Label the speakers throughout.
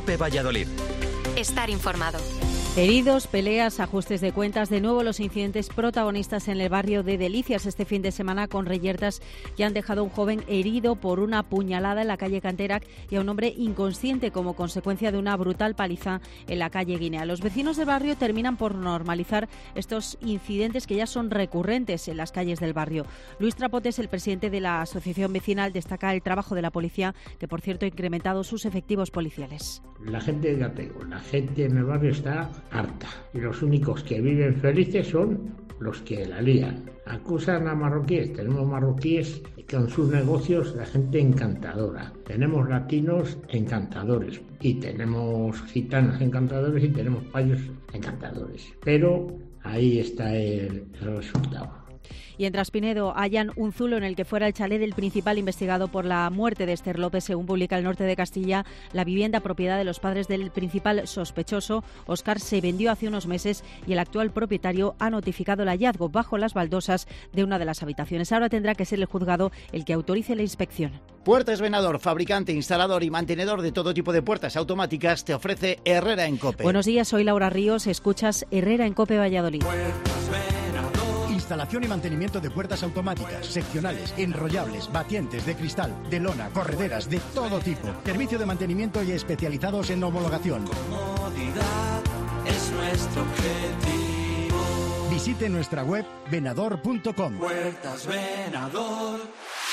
Speaker 1: COPE Valladolid.
Speaker 2: Estar informado.
Speaker 3: Heridos, peleas, ajustes de cuentas, de nuevo los incidentes protagonistas en el barrio de Delicias este fin de semana con reyertas que han dejado a un joven herido por una puñalada en la calle Canterac y a un hombre inconsciente como consecuencia de una brutal paliza en la calle Guinea. Los vecinos del barrio terminan por normalizar estos incidentes que ya son recurrentes en las calles del barrio. Luis Trapotes, el presidente de la asociación vecinal, destaca el trabajo de la policía, que por cierto ha incrementado sus efectivos policiales.
Speaker 4: La gente, ya te digo, la gente en el barrio está harta y los únicos que viven felices son los que la lían. Acusan a marroquíes, tenemos marroquíes con sus negocios, la gente encantadora. Tenemos latinos encantadores y tenemos gitanos encantadores y tenemos payos encantadores. Pero ahí está el resultado.
Speaker 3: Y en Traspinedo hallan un zulo en el que fuera el chalet del principal investigado por la muerte de Esther López. Según publica El Norte de Castilla, la vivienda propiedad de los padres del principal sospechoso, Óscar, se vendió hace unos meses y el actual propietario ha notificado el hallazgo bajo las baldosas de una de las habitaciones. Ahora tendrá que ser el juzgado el que autorice la inspección.
Speaker 5: Puertas Venador, fabricante, instalador y mantenedor de todo tipo de puertas automáticas, te ofrece Herrera en COPE.
Speaker 3: Buenos días, soy Laura Ríos, escuchas Herrera en COPE Valladolid.
Speaker 6: Instalación y mantenimiento de puertas automáticas, seccionales, enrollables, batientes de cristal, de lona, correderas, de todo tipo. Servicio de mantenimiento y especializados en homologación.
Speaker 7: Comodidad es nuestro objetivo.
Speaker 6: Visite nuestra web venador.com.
Speaker 7: Puertas Venador.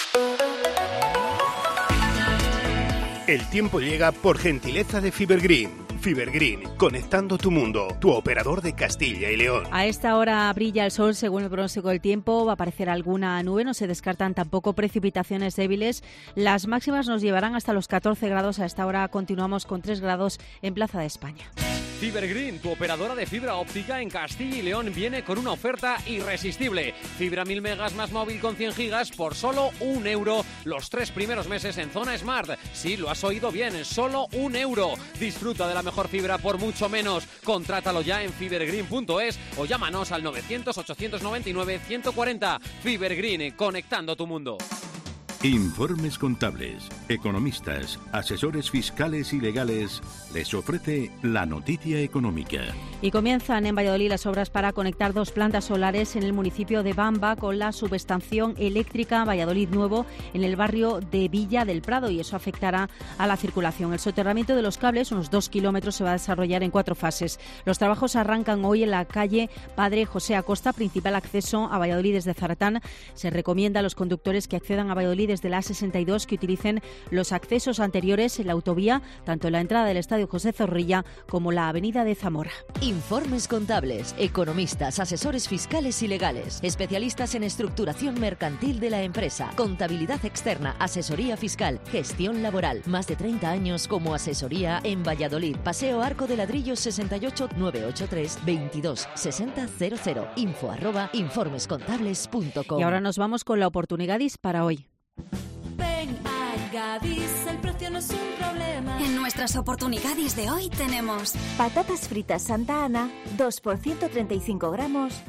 Speaker 8: El tiempo llega por gentileza de Fibergreen. Fibergreen, conectando tu mundo, tu operador de Castilla y León.
Speaker 3: A esta hora brilla el sol según el pronóstico del tiempo, va a aparecer alguna nube, no se descartan tampoco precipitaciones débiles. Las máximas nos llevarán hasta los 14 grados, a esta hora continuamos con 3 grados en Plaza de España.
Speaker 9: Fibergreen, tu operadora de fibra óptica en Castilla y León, viene con una oferta irresistible. Fibra 1000 megas más móvil con 100 gigas por solo €1 los 3 primeros meses en zona Smart. Sí, lo has oído bien, solo €1. Disfruta de la mejor fibra por mucho menos. Contrátalo ya en fibergreen.es o llámanos al 900-899-140. Fibergreen, conectando tu mundo.
Speaker 10: Informes contables, economistas, asesores fiscales y legales les ofrece la noticia económica.
Speaker 3: Y comienzan en Valladolid las obras para conectar 2 plantas solares en el municipio de Bamba con la subestación eléctrica Valladolid Nuevo en el barrio de Villa del Prado, y eso afectará a la circulación. El soterramiento de los cables, unos 2 kilómetros, se va a desarrollar en 4 fases. Los trabajos arrancan hoy en la calle Padre José Acosta, principal acceso a Valladolid desde Zaratán. Se recomienda a los conductores que accedan a Valladolid desde la A62 que utilicen los accesos anteriores en la autovía, tanto en la entrada del Estadio José Zorrilla como la avenida de Zamora.
Speaker 11: Informes contables, economistas, asesores fiscales y legales, especialistas en estructuración mercantil de la empresa, contabilidad externa, asesoría fiscal, gestión laboral. Más de 30 años como asesoría en Valladolid. Paseo Arco de Ladrillos 68 983 22 60 00. info@informescontables.com.
Speaker 3: Y ahora nos vamos con la oportunidad para hoy.
Speaker 12: Ven a Gadis, el precio no es un problema.
Speaker 2: En nuestras oportunidades de hoy tenemos
Speaker 13: patatas fritas Santa Ana, 2 por 135 gramos,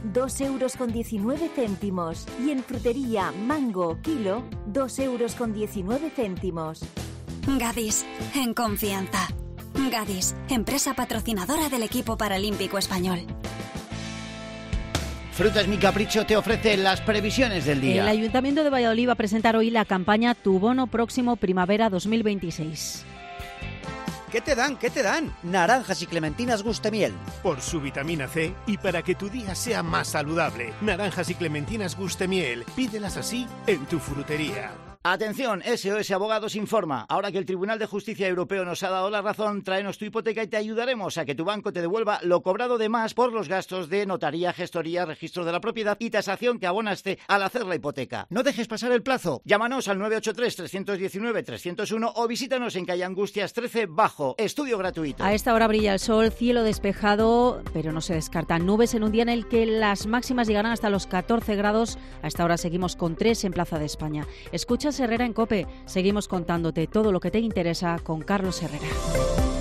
Speaker 13: €2,19. Y en frutería Mango kilo, €2,19.
Speaker 2: Gadis, en confianza. Gadis, empresa patrocinadora del equipo paralímpico español.
Speaker 5: Frutas Mi Capricho te ofrece las previsiones del día.
Speaker 3: El Ayuntamiento de Valladolid va a presentar hoy la campaña Tu Bono Próximo Primavera 2026.
Speaker 5: ¿Qué te dan? ¿Qué te dan? Naranjas y clementinas Gustemiel.
Speaker 8: Por su vitamina C y para que tu día sea más saludable. Naranjas y clementinas Gustemiel. Pídelas así en tu frutería.
Speaker 5: Atención, SOS Abogados informa. Ahora que el Tribunal de Justicia Europeo nos ha dado la razón, tráenos tu hipoteca y te ayudaremos a que tu banco te devuelva lo cobrado de más por los gastos de notaría, gestoría, registro de la propiedad y tasación que abonaste al hacer la hipoteca. No dejes pasar el plazo. Llámanos al 983-319-301 o visítanos en calle Angustias 13 Bajo. Estudio gratuito.
Speaker 3: A esta hora brilla el sol, cielo despejado, pero no se descartan nubes en un día en el que las máximas llegarán hasta los 14 grados. A esta hora seguimos con 3 en Plaza de España. Escuchas Herrera en COPE. Seguimos contándote todo lo que te interesa con Carlos Herrera.